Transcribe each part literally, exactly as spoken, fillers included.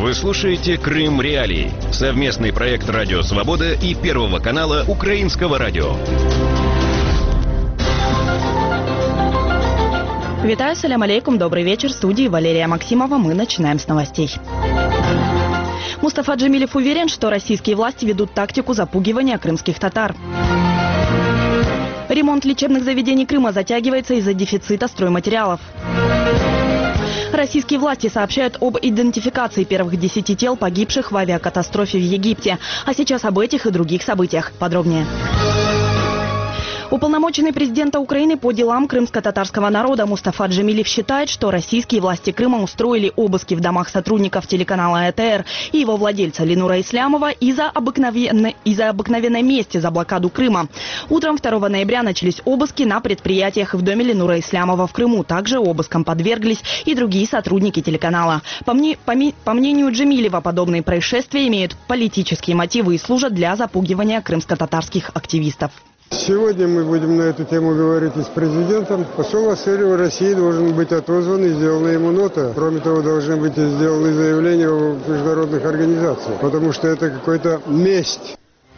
Вы слушаете «Крым Реалии» — совместный проект «Радио Свобода» и Первого канала Украинского радио. Витаю, салям алейкум, добрый вечер. В студии Валерия Максимова. Мы начинаем с новостей. Мустафа Джемилев уверен, что российские власти ведут тактику запугивания крымских татар. Ремонт лечебных заведений Крыма затягивается из-за дефицита стройматериалов. Российские власти сообщают об идентификации первых десяти тел погибших в авиакатастрофе в Египте. А сейчас об этих и других событиях подробнее. Уполномоченный президента Украины по делам крымско-татарского народа Мустафа Джемилев считает, что российские власти Крыма устроили обыски в домах сотрудников телеканала Э Тэ Эр и его владельца Ленура Ислямова из-за обыкновенной, из-за обыкновенной мести за блокаду Крыма. Утром второго ноября начались обыски на предприятиях в доме Ленура Ислямова в Крыму. Также обыскам подверглись и другие сотрудники телеканала. По, мне, по, ми, по мнению Джемилева, подобные происшествия имеют политические мотивы и служат для запугивания крымско-татарских активистов. Сегодня мы будем на эту тему говорить и с президентом. Посол Асырова России должен быть отозван и сделана ему нота. Кроме того, должны быть сделаны заявления в международных организациях, потому что это какая-то месть.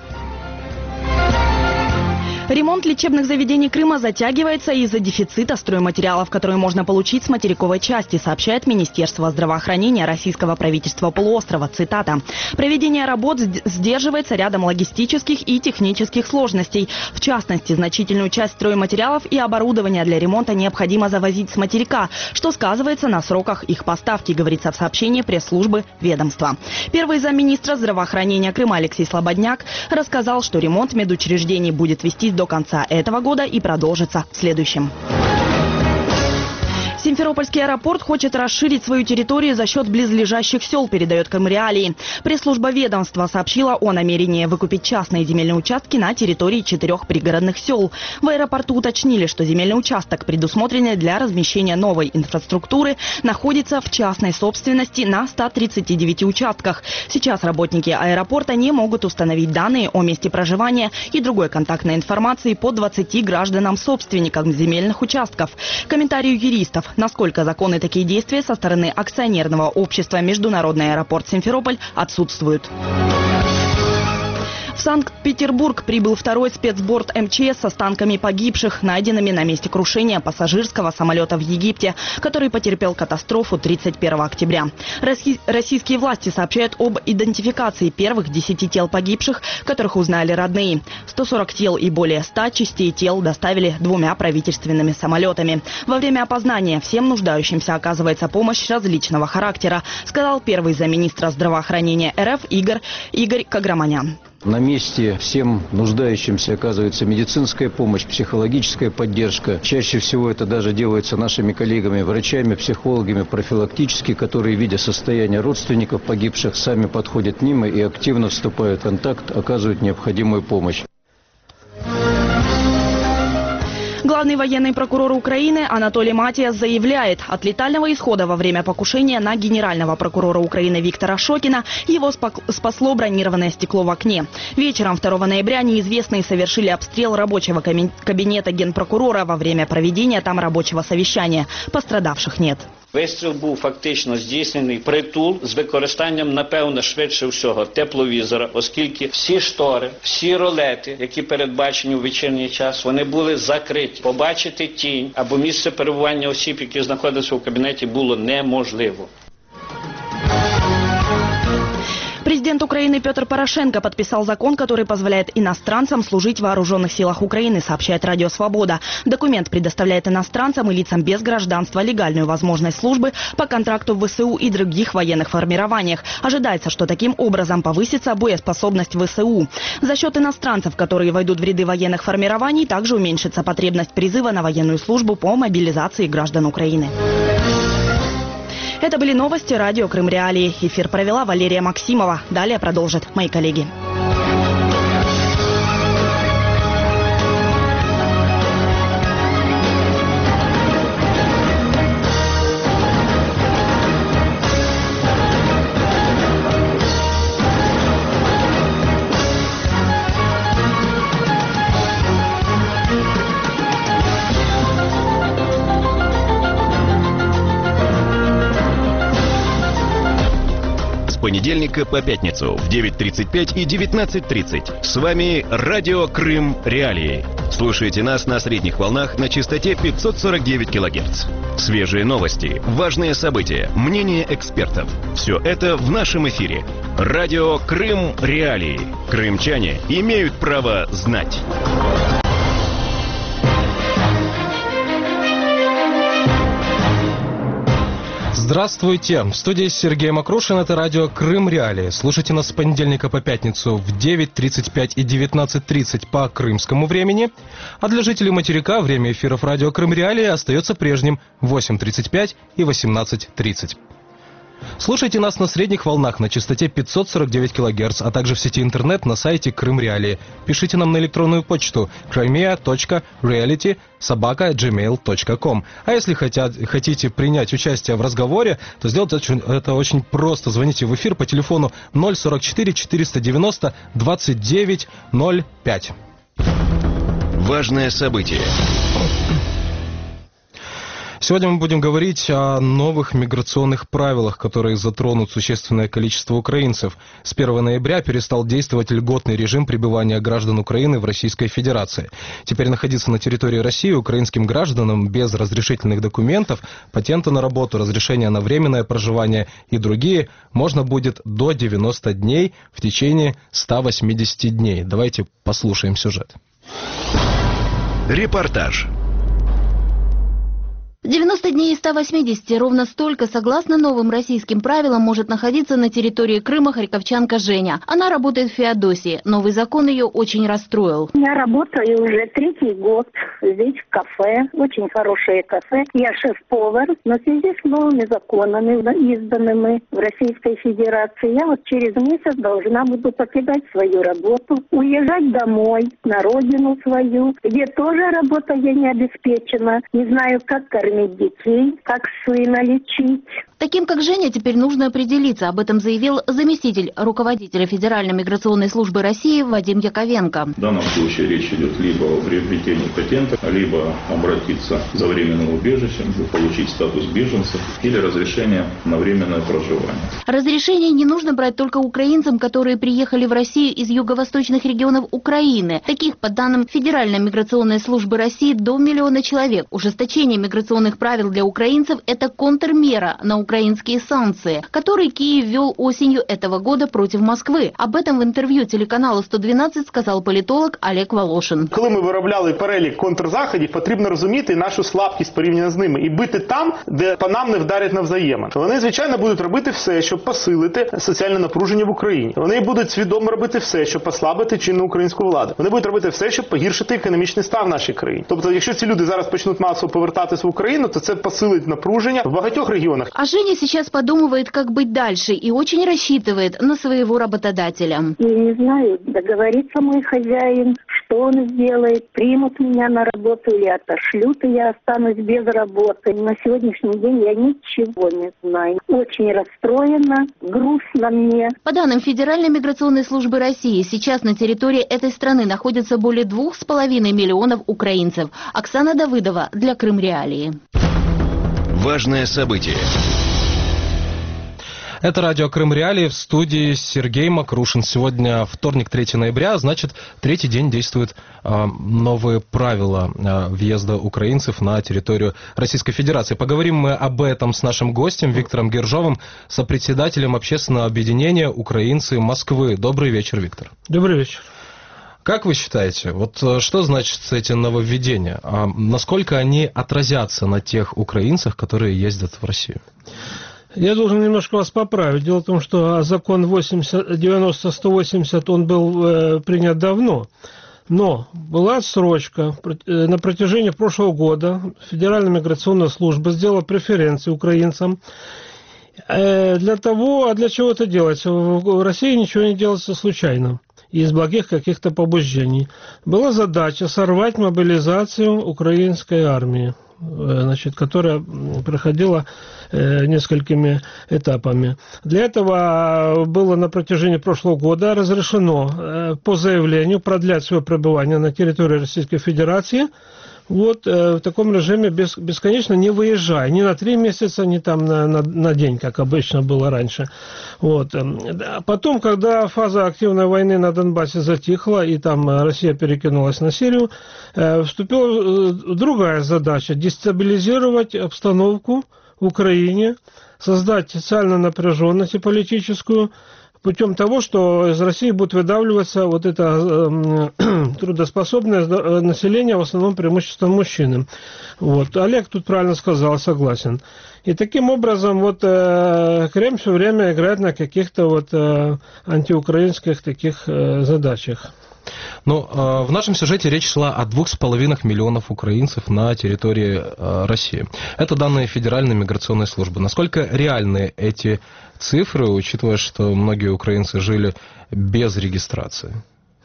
Ремонт лечебных заведений Крыма затягивается из-за дефицита стройматериалов, которые можно получить с материковой части, сообщает Министерство здравоохранения российского правительства полуострова. Цитата. «Проведение работ сдерживается рядом логистических и технических сложностей. В частности, значительную часть стройматериалов и оборудования для ремонта необходимо завозить с материка, что сказывается на сроках их поставки», говорится в сообщении пресс-службы ведомства. Первый замминистра здравоохранения Крыма Алексей Слободняк рассказал, что ремонт медучреждений будет вестись до конца этого года и продолжится в следующем. Симферопольский аэропорт хочет расширить свою территорию за счет близлежащих сел, передает Крым Реалии. Пресс-служба ведомства сообщила о намерении выкупить частные земельные участки на территории четырех пригородных сел. В аэропорту уточнили, что земельный участок, предусмотренный для размещения новой инфраструктуры, находится в частной собственности на ста тридцати девяти участках. Сейчас работники аэропорта не могут установить данные о месте проживания и другой контактной информации по двадцати гражданам-собственникам земельных участков. Комментарию юристов, насколько законны такие действия со стороны акционерного общества «Международный аэропорт Симферополь», отсутствуют. В Санкт-Петербург прибыл второй спецборд эм че эс с останками погибших, найденными на месте крушения пассажирского самолета в Египте, который потерпел катастрофу тридцать первого октября. Российские власти сообщают об идентификации первых десяти тел погибших, которых узнали родные. сто сорок тел и более ста частей тел доставили двумя правительственными самолетами. Во время опознания всем нуждающимся оказывается помощь различного характера, сказал первый замминистра здравоохранения эр эф Игорь, Игорь Каграманян. На месте всем нуждающимся оказывается медицинская помощь, психологическая поддержка. Чаще всего это даже делается нашими коллегами, врачами, психологами профилактически, которые, видя состояние родственников погибших, сами подходят к ним и активно вступают в контакт, оказывают необходимую помощь. Главный военный прокурор Украины Анатолий Матиас заявляет, от летального исхода во время покушения на генерального прокурора Украины Виктора Шокина его спасло бронированное стекло в окне. Вечером второго ноября неизвестные совершили обстрел рабочего кабинета генпрокурора во время проведения там рабочего совещания. Пострадавших нет. Вистріл був фактично здійснений притул з використанням, напевно, швидше всього, тепловізора, оскільки всі штори, всі ролети, які передбачені у вечірній час, вони були закриті. Побачити тінь або місце перебування осіб, які знаходилися у кабінеті, було неможливо. Президент Украины Петр Порошенко подписал закон, который позволяет иностранцам служить в вооруженных силах Украины, сообщает Радио Свобода. Документ предоставляет иностранцам и лицам без гражданства легальную возможность службы по контракту в вэ эс у и других военных формированиях. Ожидается, что таким образом повысится боеспособность вэ эс у. За счет иностранцев, которые войдут в ряды военных формирований, также уменьшится потребность призыва на военную службу по мобилизации граждан Украины. Это были новости радио Крым Реалии. Эфир провела Валерия Максимова. Далее продолжат мои коллеги. понедельника по пятницу в девять тридцать пять и девятнадцать тридцать. С вами Радио Крым Реалии. Слушайте нас на средних волнах на частоте пятьсот сорок девять килогерц. Свежие новости, важные события, мнения экспертов. Все это в нашем эфире. Радио Крым Реалии. Крымчане имеют право знать. Здравствуйте! В студии Сергей Макрушин, это радио Крым Реалии. Слушайте нас с понедельника по пятницу в девять тридцать пять и девятнадцать тридцать по крымскому времени. А для жителей материка время эфиров радио Крым Реалии остается прежним в восемь тридцать пять и восемнадцать тридцать. Слушайте нас на средних волнах на частоте пятьсот сорок девять килогерц, а также в сети интернет на сайте Крым Реалии. Пишите нам на электронную почту crimea точка reality собака gmail точка com. А если хотят, хотите принять участие в разговоре, то сделать это очень просто. Звоните в эфир по телефону ноль сорок четыре четыреста девяносто двадцать девять ноль пять. Важное событие. Сегодня мы будем говорить о новых миграционных правилах, которые затронут существенное количество украинцев. С первого ноября перестал действовать льготный режим пребывания граждан Украины в Российской Федерации. Теперь находиться на территории России украинским гражданам без разрешительных документов, патента на работу, разрешения на временное проживание и другие можно будет до девяноста дней в течение ста восьмидесяти дней. Давайте послушаем сюжет. Репортаж. девяносто дней из ста восьмидесяти, ровно столько, согласно новым российским правилам, может находиться на территории Крыма харьковчанка Женя. Она работает в Феодосии. Новый закон ее очень расстроил. Я работаю уже третий год здесь в кафе, очень хорошее кафе. Я шеф-повар, но в связи с новыми законами, изданными в Российской Федерации, я вот через месяц должна буду покидать свою работу, уезжать домой, на родину свою, где тоже работа я не обеспечена. Не знаю, как кормить детей, как сына лечить. Таким, как Женя, теперь нужно определиться. Об этом заявил заместитель руководителя Федеральной миграционной службы России Вадим Яковенко. В данном случае речь идет либо о приобретении патента, либо обратиться за временным убежищем, получить статус беженца или разрешение на временное проживание. Разрешение не нужно брать только украинцам, которые приехали в Россию из юго-восточных регионов Украины. Таких, по данным Федеральной миграционной службы России, до миллиона человек. Ужесточение миграционных правил для украинцев – это контрмера на украинские санкции, которые Киев ввел осенью этого года против Москвы. Об этом в интервью телеканалу сто дванадцять сказал політолог Олег Волошин. Коли ми виробляли перелік контрзаходів, потрібно розуміти нашу слабкість порівняно з ними і бити там, де по нам не вдарять навзаємно. Вони, звичайно, будуть робити все, щоб посилити соціальне напруження в Україні. Вони будуть свідомо робити все, щоб послабити чинну українську владу. Вони будуть робити все, щоб погіршити економічний стан в нашій країні. Тобто, якщо ці люди зараз почнуть масово повертатись в Україну, то це посилить напруження в багатьох регіонах. А Женя сейчас подумывает, как быть дальше, и очень рассчитывает на своего работодателя. Я не знаю, договорится мой хозяин, что он сделает, примут меня на работу или отошлют, и я останусь без работы. На сегодняшний день я ничего не знаю. Очень расстроена, грустно мне. По данным Федеральной миграционной службы России, сейчас на территории этой страны находится более двух с половиной миллионов украинцев. Оксана Давыдова для Крым Реалии. Важное событие. Это радио Крым Реалии, в студии Сергей Макрушин. Сегодня вторник, третьего ноября, значит, третий день действуют э, новые правила э, въезда украинцев на территорию Российской Федерации. Поговорим мы об этом с нашим гостем Виктором Гержовым, сопредседателем общественного объединения «Украинцы Москвы». Добрый вечер, Виктор. Добрый вечер. Как вы считаете, вот что значит эти нововведения? А насколько они отразятся на тех украинцах, которые ездят в Россию? Я должен немножко вас поправить. Дело в том, что закон девяносто сто восемьдесят, он был э, принят давно. Но была отсрочка. На протяжении прошлого года Федеральная миграционная служба сделала преференции украинцам. Э, для того, а для чего это делается? В России ничего не делается случайно. Из благих каких-то побуждений. Была задача сорвать мобилизацию украинской армии, значит, которая проходила э, несколькими этапами. Для этого было на протяжении прошлого года разрешено э, по заявлению продлять свое пребывание на территории Российской Федерации вот в таком режиме бесконечно, не выезжая ни на три месяца, ни там на, на, на день, как обычно было раньше. Вот. Потом, когда фаза активной войны на Донбассе затихла, и там Россия перекинулась на Сирию, вступила другая задача – дестабилизировать обстановку в Украине, создать социальную напряженность и политическую, путем того, что из России будет выдавливаться вот это э, трудоспособное население, в основном преимущественно мужчинам. Вот. Олег тут правильно сказал, согласен. И таким образом вот э, Кремль все время играет на каких-то вот э, антиукраинских таких э, задачах. Ну, в нашем сюжете речь шла о двух с половиной миллионов украинцев на территории России. Это данные Федеральной миграционной службы. Насколько реальны эти цифры, учитывая, что многие украинцы жили без регистрации?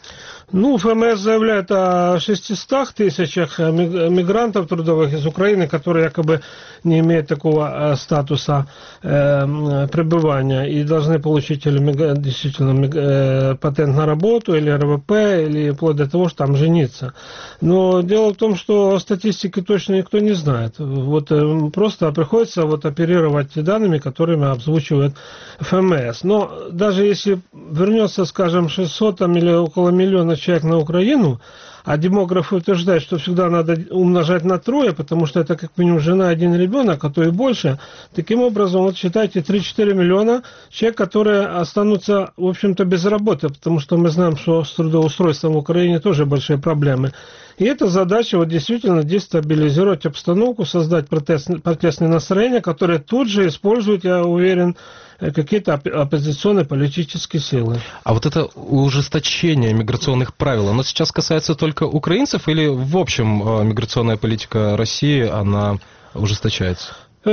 Ну, ФМС заявляет о шестистах тысячах мигрантов трудовых из Украины, которые якобы не имеют такого статуса э, пребывания и должны получить или действительно э, патент на работу, или эр вэ пэ, или вплоть до того, что там жениться. Но дело в том, что статистики точно никто не знает. Вот э, просто приходится вот оперировать данными, которыми обзвучивает ФМС. Но даже если вернется, скажем, шестьсот там, или около миллиона человек на Украину, а демографы утверждают, что всегда надо умножать на трое, потому что это как минимум жена, один ребенок, а то и больше. Таким образом, вот считайте, три-четыре миллиона человек, которые останутся, в общем-то, без работы, потому что мы знаем, что с трудоустройством в Украине тоже большие проблемы. И эта задача вот действительно дестабилизировать обстановку, создать протест, протестные настроения, которые тут же используют, я уверен, какие-то оппозиционные политические силы. А вот это ужесточение миграционных правил, оно сейчас касается только украинцев или в общем миграционная политика России, она ужесточается?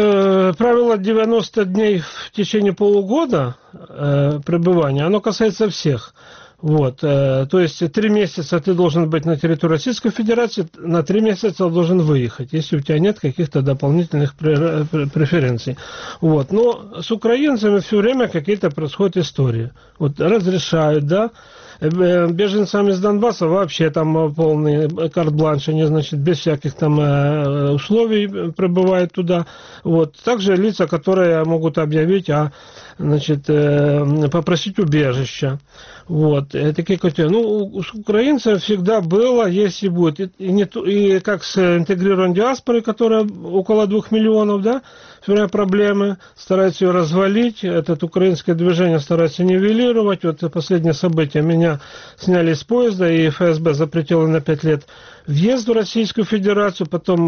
Правило девяносто дней в течение полугода пребывания, оно касается всех. Вот, то есть три месяца ты должен быть на территории Российской Федерации, на три месяца должен выехать, если у тебя нет каких-то дополнительных преференций. Вот, но с украинцами все время какие-то происходят истории. Вот разрешают, да, беженцам из Донбасса вообще там полный карт-бланш, они, значит, без всяких там условий прибывают туда. Вот. Также лица, которые могут объявить о, значит, попросить убежища. Вот. Такие категории. Ну, с украинцев всегда было, есть и будет. И, и, не, и как с интегрированной диаспорой, которая около двух миллионов, да, все время проблемы, стараются ее развалить, это украинское движение старается нивелировать. Вот последнее событие, меня сняли с поезда, и эф эс бэ запретило на пять лет въезд в Российскую Федерацию, потом,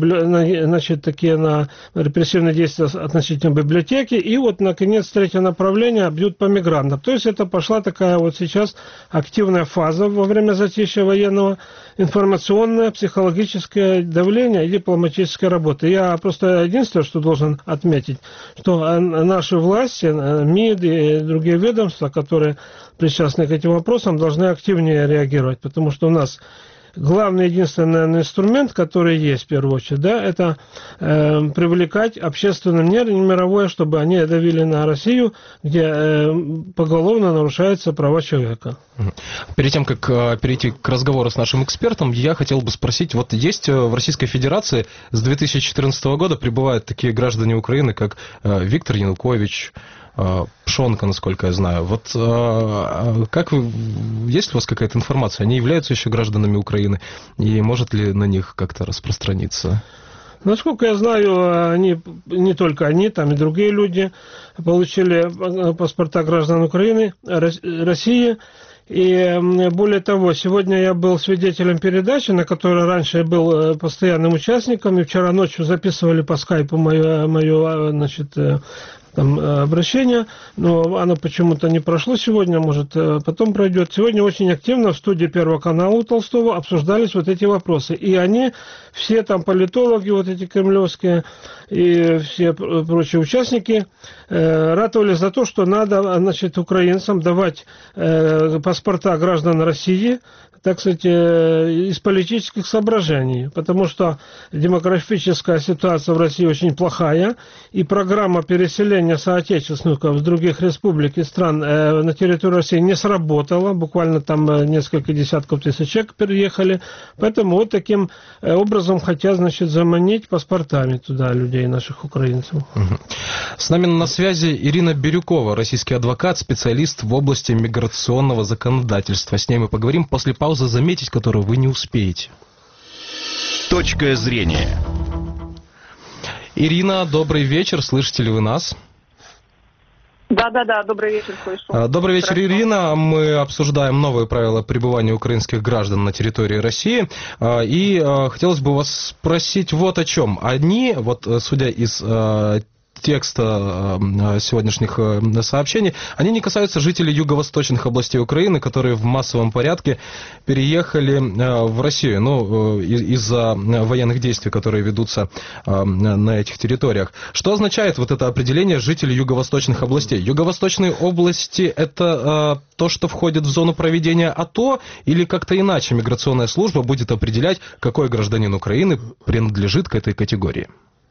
значит, такие на репрессивные действия относительно библиотеки, и вот, наконец, третье направление бьют по мигрантам. То есть это пошла такая вот сейчас активная фаза во время затишья военного, информационное, психологическое давление и дипломатическая работа. Я просто единственное, что должен отметить, что наши власти, МИД и другие ведомства, которые причастны к этим вопросам, должны активнее реагировать, потому что у нас главный, единственный инструмент, который есть в первую очередь, да, это э, привлекать общественное мнение мировое, чтобы они давили на Россию, где э, поголовно нарушаются права человека. Перед тем, как э, перейти к разговору с нашим экспертом, я хотел бы спросить, вот есть в Российской Федерации с две тысячи четырнадцатого года прибывают такие граждане Украины, как э, Виктор Янукович, Пшонка, насколько я знаю. Вот как вы, есть ли у вас какая-то информация? Они являются еще гражданами Украины? И может ли на них как-то распространиться? Насколько я знаю, они, не только они, там и другие люди получили паспорта граждан Украины, России. И более того, сегодня я был свидетелем передачи, на которой раньше я был постоянным участником, и вчера ночью записывали по скайпу мое, мое значит, там, обращение, но оно почему-то не прошло сегодня, может, потом пройдет. Сегодня очень активно в студии Первого канала у Толстого обсуждались вот эти вопросы. И они, все там политологи, вот эти кремлевские, и все прочие участники, э, ратовали за то, что надо, значит, украинцам давать э, паспорта граждан России, так сказать, из политических соображений, потому что демографическая ситуация в России очень плохая, и программа переселения соотечественников с других республик и стран на территорию России не сработала, буквально там несколько десятков тысяч человек переехали, поэтому вот таким образом хотят, значит, заманить паспортами туда людей, наших украинцев. С нами на связи Ирина Бирюкова, российский адвокат, специалист в области миграционного законодательства. С ней мы поговорим после паузы, заметить которую вы не успеете. Точка зрения. Ирина, добрый вечер, слышите ли вы нас? Да-да-да, добрый вечер, слышу. Добрый вечер, Хорошо. Ирина. Мы обсуждаем новые правила пребывания украинских граждан на территории России. И хотелось бы вас спросить вот о чем. Они, вот судя из текста сегодняшних сообщений, они не касаются жителей юго-восточных областей Украины, которые в массовом порядке переехали в Россию, ну, из-за военных действий, которые ведутся на этих территориях. Что означает вот это определение жителей юго-восточных областей? Юго-восточные области – это то, что входит в зону проведения АТО, или как-то иначе миграционная служба будет определять, какой гражданин Украины принадлежит к этой категории?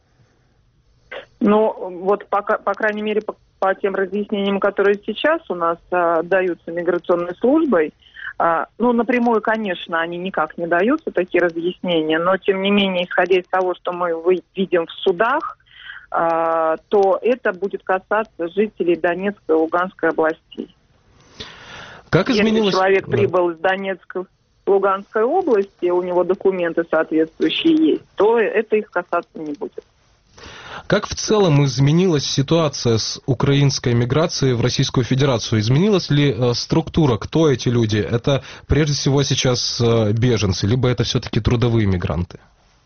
Ну, вот, по, по крайней мере, по, по тем разъяснениям, которые сейчас у нас а, даются миграционной службой, а, ну, напрямую, конечно, они никак не даются, такие разъяснения, но, тем не менее, исходя из того, что мы видим в судах, а, то это будет касаться жителей Донецкой и Луганской областей. Как изменилось? Если человек прибыл из Донецкой, Луганской области, у него документы соответствующие есть, то это их касаться не будет. Как в целом изменилась ситуация с украинской миграцией в Российскую Федерацию? Изменилась ли э, структура? Кто эти люди? Это прежде всего сейчас э, беженцы, либо это все-таки трудовые мигранты?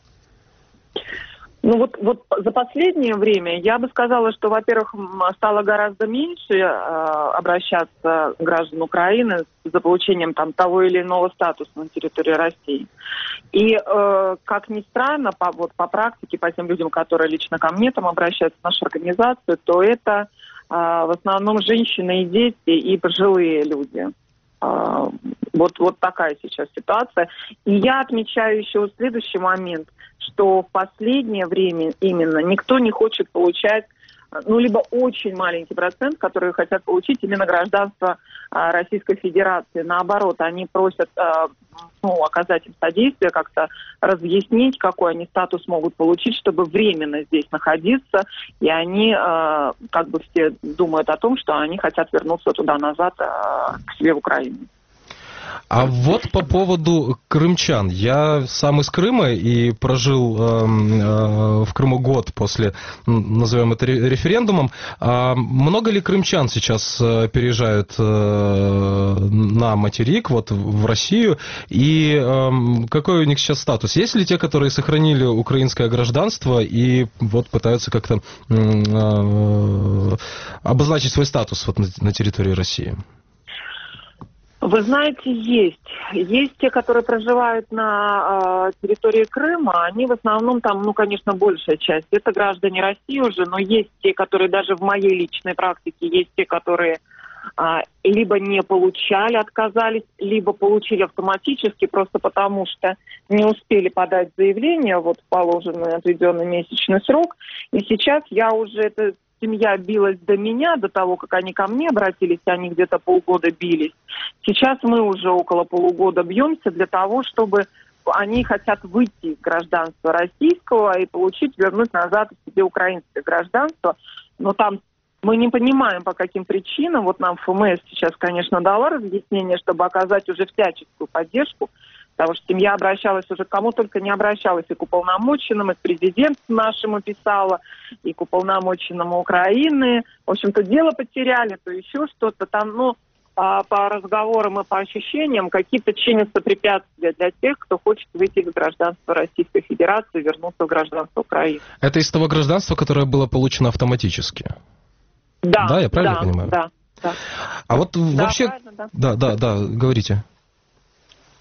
Ну вот, вот за последнее время я бы сказала, что, во-первых, стало гораздо меньше э, обращаться граждан Украины за получением там того или иного статуса на территории России. И, э, как ни странно, по, вот, по практике, по тем людям, которые лично ко мне там обращаются в нашу организацию, то это э, в основном женщины и дети, и пожилые люди. Э, вот, вот такая сейчас ситуация. И я отмечаю еще следующий момент, что в последнее время именно никто не хочет получать, ну, либо очень маленький процент, которые хотят получить именно гражданство а, Российской Федерации. Наоборот, они просят а, ну, оказать им содействие, как-то разъяснить, какой они статус могут получить, чтобы временно здесь находиться. И они а, как бы все думают о том, что они хотят вернуться туда-назад а, к себе в Украину. А вот по поводу крымчан. Я сам из Крыма и прожил э, э, в Крыму год после, назовем это референдумом. А много ли крымчан сейчас переезжают э, на материк, вот в Россию? И э, какой у них сейчас статус? Есть ли те, которые сохранили украинское гражданство и вот пытаются как-то э, обозначить свой статус вот на, на территории России? Вы знаете, есть. Есть те, которые проживают на э, территории Крыма, они в основном там, ну, конечно, большая часть. Это граждане России уже, но есть те, которые даже в моей личной практике, есть те, которые э, либо не получали, отказались, либо получили автоматически, просто потому что не успели подать заявление вот в положенный отведенный месячный срок. И сейчас я уже это... Семья билась до меня, до того, как они ко мне обратились, они где-то полгода бились. Сейчас мы уже около полугода бьемся для того, чтобы они хотят выйти из гражданства российского и получить, вернуть назад себе украинское гражданство. Но там мы не понимаем, по каким причинам. Вот нам ФМС сейчас, конечно, дала разъяснение, чтобы оказать уже всяческую поддержку. Потому что семья обращалась уже к кому только не обращалась, и к уполномоченным, и к президенту нашему писала, и к уполномоченному Украины. В общем-то, дело потеряли, то еще что-то там, ну, по, по разговорам и по ощущениям, какие-то чинятся препятствия для тех, кто хочет выйти из гражданства Российской Федерации и вернуться в гражданство Украины. Это из того гражданства, которое было получено автоматически? Да, да, я правильно да, понимаю? Да, да. А вот да, вообще... да. Да, да, да, говорите.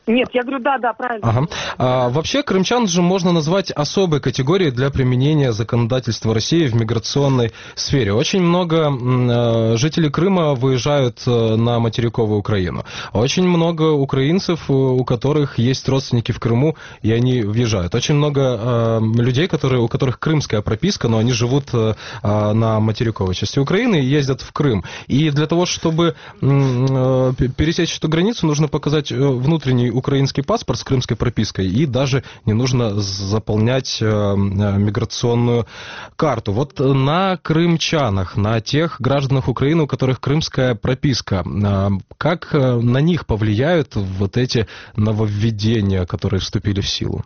Нет, я говорю, да, да, правильно. Ага. А, вообще, крымчан же можно назвать особой категорией для применения законодательства России в миграционной сфере. Очень много м, жителей Крыма выезжают на материковую Украину. Очень много украинцев, у которых есть родственники в Крыму, и они въезжают. Очень много э, людей, которые, у которых крымская прописка, но они живут э, на материковой части Украины и ездят в Крым. И для того, чтобы э, пересечь эту границу, нужно показать внутренний украинский паспорт с крымской пропиской, и даже не нужно заполнять э, миграционную карту. Вот на крымчанах, на тех гражданах Украины, у которых крымская прописка, э, как на них повлияют вот эти нововведения, которые вступили в силу?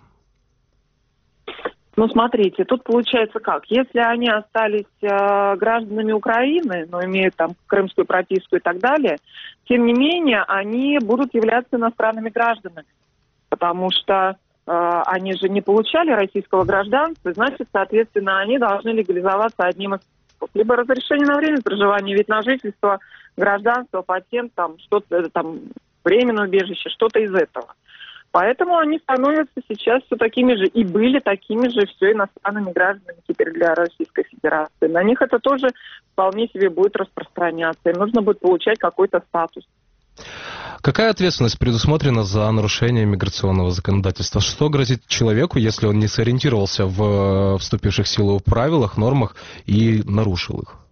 Ну, смотрите, тут получается как. Если они остались э, гражданами Украины, но имеют там крымскую прописку и так далее, тем не менее, они будут являться иностранными гражданами, потому что э, они же не получали российского гражданства, значит, соответственно, они должны легализоваться одним из способов. Либо разрешение на время проживания, вид на жительство, гражданство, патент, там, что-то, там, временное убежище, что-то из этого. Поэтому они становятся сейчас все такими же, и были такими же все иностранными гражданами теперь для Российской Федерации. На них это тоже вполне себе будет распространяться. Им нужно будет получать какой-то статус. Какая ответственность предусмотрена за нарушение миграционного законодательства? Что грозит человеку, если он не сориентировался в вступивших в силу правилах, нормах и нарушил их?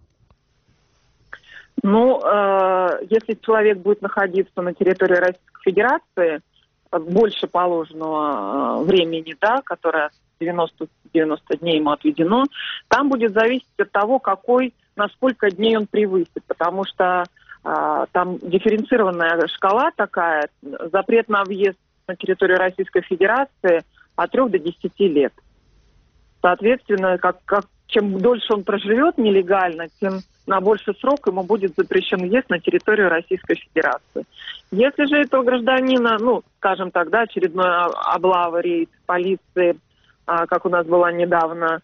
Ну, э, если человек будет находиться на территории Российской Федерации больше положенного времени, да, которое девяносто, девяносто дней ему отведено, там будет зависеть от того, какой, на сколько дней он превысит, потому что а, там дифференцированная шкала такая, запрет на въезд на территорию Российской Федерации от трех до десяти лет. Соответственно, как, как, чем дольше он проживет нелегально, тем на больший срок ему будет запрещен въезд на территорию Российской Федерации. Если же этого гражданина, ну, скажем так, да, очередной облава, рейд полиции, а, как у нас была недавно,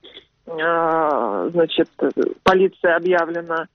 а, значит, полиция объявлена,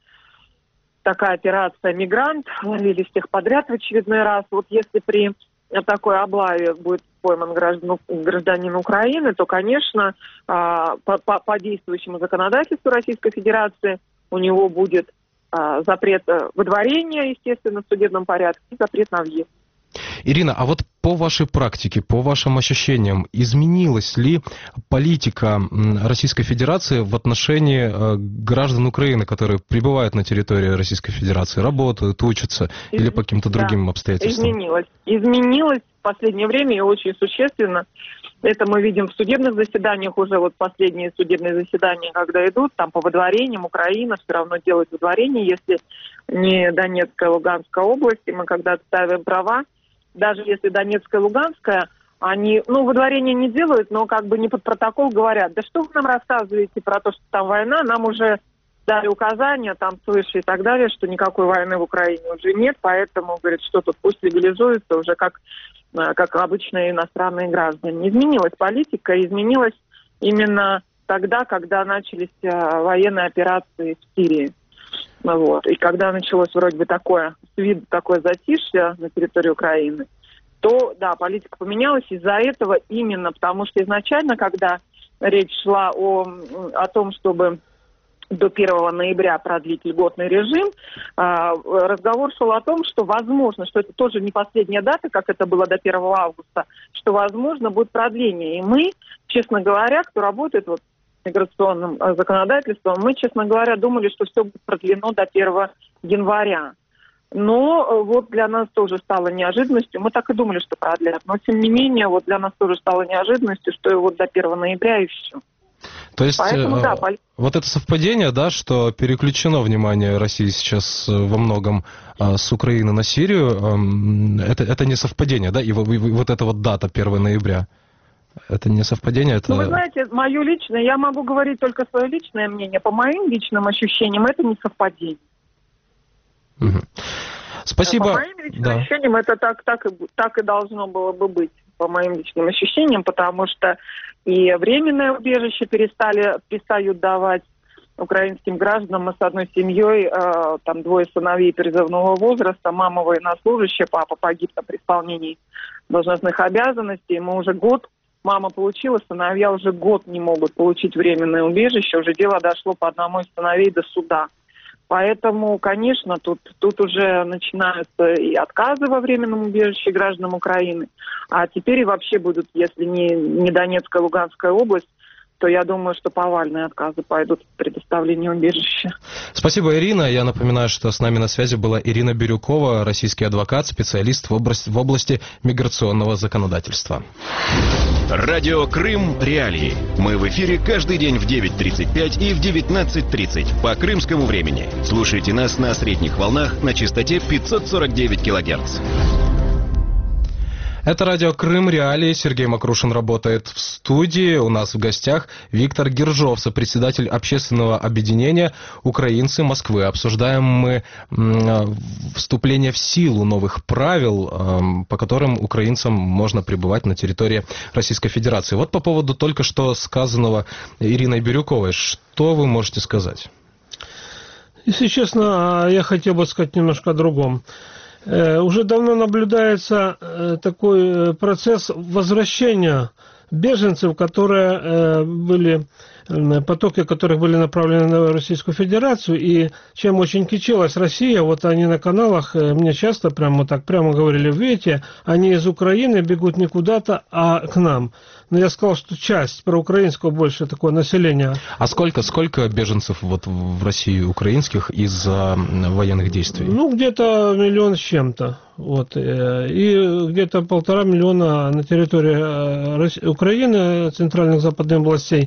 такая операция «Мигрант», ловили всех подряд в очередной раз. Вот если при такой облаве будет пойман граждан, гражданин Украины, то, конечно, а, по, по, по действующему законодательству Российской Федерации у него будет а, запрет выдворения, естественно, в судебном порядке, и запрет на въезд. Ирина, а вот по вашей практике, по вашим ощущениям, изменилась ли политика Российской Федерации в отношении э, граждан Украины, которые прибывают на территорию Российской Федерации, работают, учатся Из... или по каким-то другим да, обстоятельствам? Изменилась. Изменилась в последнее время и очень существенно. Это мы видим в судебных заседаниях, уже вот последние судебные заседания, когда идут, там по выдворениям Украина все равно делает выдворение, если не Донецкая, Луганская области, мы когда отстаиваем права, даже если Донецкая, Луганская, они, ну, выдворение не делают, но как бы не под протокол говорят, да что вы нам рассказываете про то, что там война, нам уже дали указания, там свыше и так далее, что никакой войны в Украине уже нет, поэтому, говорит, что тут пусть легализуется уже как, как обычные иностранные граждане. Изменилась политика, изменилась именно тогда, когда начались военные операции в Сирии. Вот. И когда началось вроде бы такое, с виду такое затишье на территории Украины, то, да, политика поменялась из-за этого именно, потому что изначально, когда речь шла о, о том, чтобы до первого ноября продлить льготный режим, разговор шел о том, что возможно, что это тоже не последняя дата, как это было до первого августа, что возможно будет продление. И мы, честно говоря, кто работает вот миграционным законодательством, мы, честно говоря, думали, что все будет продлено до первого января. Но вот для нас тоже стало неожиданностью. Мы так и думали, что продлят. Но, тем не менее, вот для нас тоже стало неожиданностью, что вот до первого ноября и все. То есть Поэтому, э, да, пол... вот это совпадение, да, что переключено внимание России сейчас во многом э, с Украины на Сирию, э, это, это не совпадение, да, и, и, и вот эта вот дата первого ноября. Это не совпадение, это... Ну, вы знаете, мое личное, я могу говорить только свое личное мнение. По моим личным ощущениям, это не совпадение. Угу. Спасибо. По моим личным да. ощущениям, это так, так, и, так и должно было бы быть, по моим личным ощущениям, потому что и временное убежище перестали, перестают давать, украинским гражданам. Мы с одной семьей, э, там двое сыновей призывного возраста, мама военнослужащая, папа погиб при исполнении должностных обязанностей. Мы уже год, мама получила, сыновья уже год не могут получить временное убежище. Уже дело дошло по одному из сыновей до суда. Поэтому, конечно, тут, тут уже начинаются и отказы во временном убежище гражданам Украины. А теперь и вообще будут, если не, не Донецкая, Луганская область, то я думаю, что повальные отказы пойдут в предоставлении убежища. Спасибо, Ирина. Я напоминаю, что с нами на связи была Ирина Бирюкова, российский адвокат, специалист в области, в области миграционного законодательства. Радио Крым Реалии. Мы в эфире каждый день в девять тридцать пять и в девятнадцать тридцать по крымскому времени. Слушайте нас на средних волнах на частоте пятьсот сорок девять килогерц. Это радио Крым Реалии. Сергей Макрушин работает в студии. У нас в гостях Виктор Гержов, сопредседатель общественного объединения «Украинцы Москвы». Обсуждаем мы вступление в силу новых правил, по которым украинцам можно пребывать на территории Российской Федерации. Вот по поводу только что сказанного Ириной Бирюковой. Что вы можете сказать? Если честно, я хотел бы сказать немножко о другом. Уже давно наблюдается такой процесс возвращения беженцев, которые были, потоки которых были направлены на Российскую Федерацию, и чем очень кичилась Россия, вот они на каналах мне часто прямо так прямо говорили: видите, они из Украины бегут не куда-то, а к нам. Но я сказал, что часть проукраинского больше такое население. А сколько, сколько беженцев вот в России украинских из-за военных действий? Ну, где-то миллион с чем-то. Вот. И где-то полтора миллиона на территории Украины, центральных западных областей.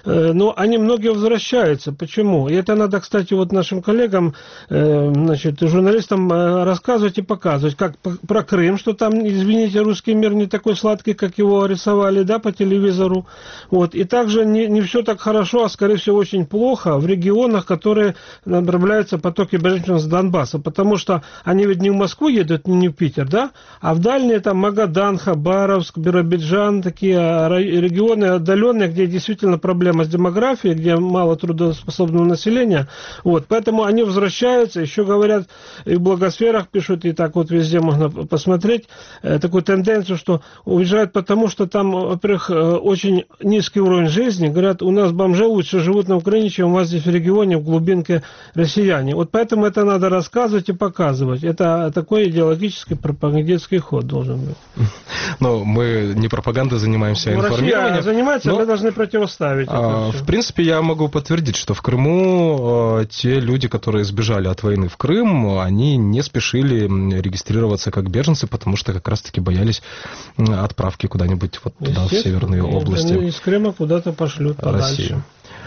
Но они многие возвращаются. Почему? И это надо, кстати, вот нашим коллегам, значит, журналистам рассказывать и показывать. Как про Крым, что там, извините, русский мир не такой сладкий, как его рисовали, да, по телевизору. Вот. И также не, не все так хорошо, а скорее всего очень плохо в регионах, которые направляются потоки беженцев с Донбасса. Потому что они ведь не в Москву едут, не в Питер, да, а в дальние там Магадан, Хабаровск, Биробиджан, такие регионы отдаленные, где действительно проблема с демографией, где мало трудоспособного населения. Вот. Поэтому они возвращаются, еще говорят, и в благосферах пишут, и так вот везде можно посмотреть, э, такую тенденцию, что уезжают потому, что там, во-первых, э, очень низкий уровень жизни. Говорят, у нас бомжи лучше живут на Украине, чем у вас здесь в регионе, в глубинке россияне. Вот поэтому это надо рассказывать и показывать. Это такой идеологический пропагандистский ход должен быть. Но мы не пропагандой занимаемся, а ну, информированием. Россия занимается, но мы должны противоставить. А, в принципе, я могу подтвердить, что в Крыму а, те люди, которые сбежали от войны в Крым, они не спешили регистрироваться как беженцы, потому что как раз-таки боялись отправки куда-нибудь вот туда, в северные области. Из Крыма куда-то пошлют подальше.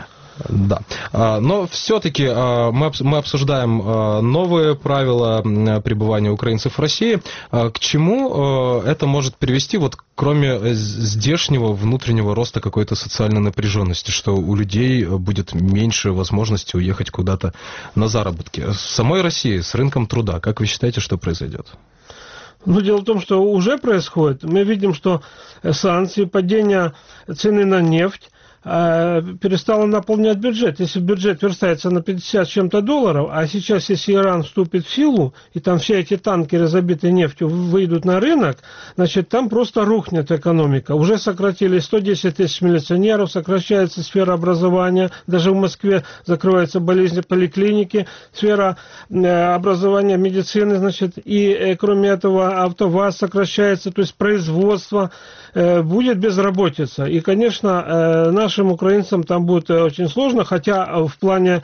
Да. Но все-таки мы обсуждаем новые правила пребывания украинцев в России. К чему это может привести, вот кроме здешнего внутреннего роста какой-то социальной напряженности, что у людей будет меньше возможности уехать куда-то на заработки? В самой России с рынком труда, как вы считаете, что произойдет? Ну, дело в том, что уже происходит. Мы видим, что санкции, падение цены на нефть перестала наполнять бюджет. Если бюджет верстается на пятьдесят с чем-то долларов, а сейчас, если Иран вступит в силу, и там все эти танкеры, забитые нефтью, выйдут на рынок, значит, там просто рухнет экономика. Уже сократили сто десять тысяч милиционеров, сокращается сфера образования, даже в Москве закрываются болезни, поликлиники, сфера образования, медицины, значит, и кроме этого АвтоВАЗ сокращается, то есть производство, будет безработица. И, конечно, нашим украинцам там будет очень сложно, хотя в плане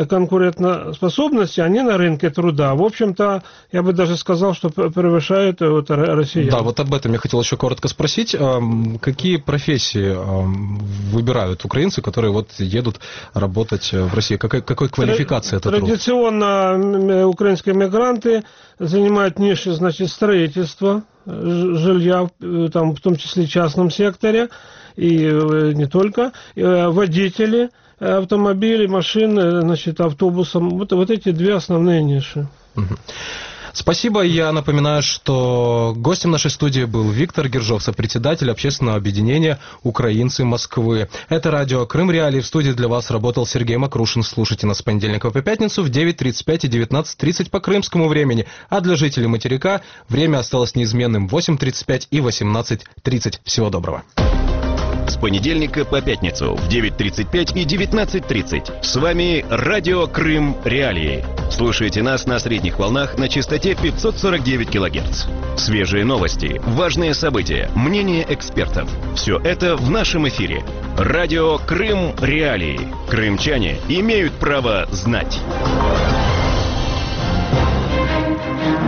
конкурентоспособности они на рынке труда, в общем-то, я бы даже сказал, что превышают вот россиян. Да, вот об этом я хотел еще коротко спросить. Какие профессии выбирают украинцы, которые вот едут работать в России? Какой, какой квалификации это труд? Традиционно украинские мигранты занимают ниши, значит, строительства, жилья, там, в том числе в частном секторе, и не только, водители автомобилей, машин, значит, автобусом. Вот, вот эти две основные ниши. Спасибо. Я напоминаю, что гостем нашей студии был Виктор Гержов, сопредседатель общественного объединения «Украинцы Москвы». Это радио «Крым Реалии». В студии для вас работал Сергей Макрушин. Слушайте нас с понедельника по пятницу в девять тридцать пять и девятнадцать тридцать по крымскому времени. А для жителей материка время осталось неизменным: восемь тридцать пять и восемнадцать тридцать. Всего доброго. С понедельника по пятницу в девять тридцать пять и девятнадцать тридцать. С вами радио «Крым Реалии». Слушайте нас на средних волнах на частоте пятьсот сорок девять килогерц. Свежие новости, важные события, мнения экспертов. Все это в нашем эфире. Радио «Крым Реалии». Крымчане имеют право знать.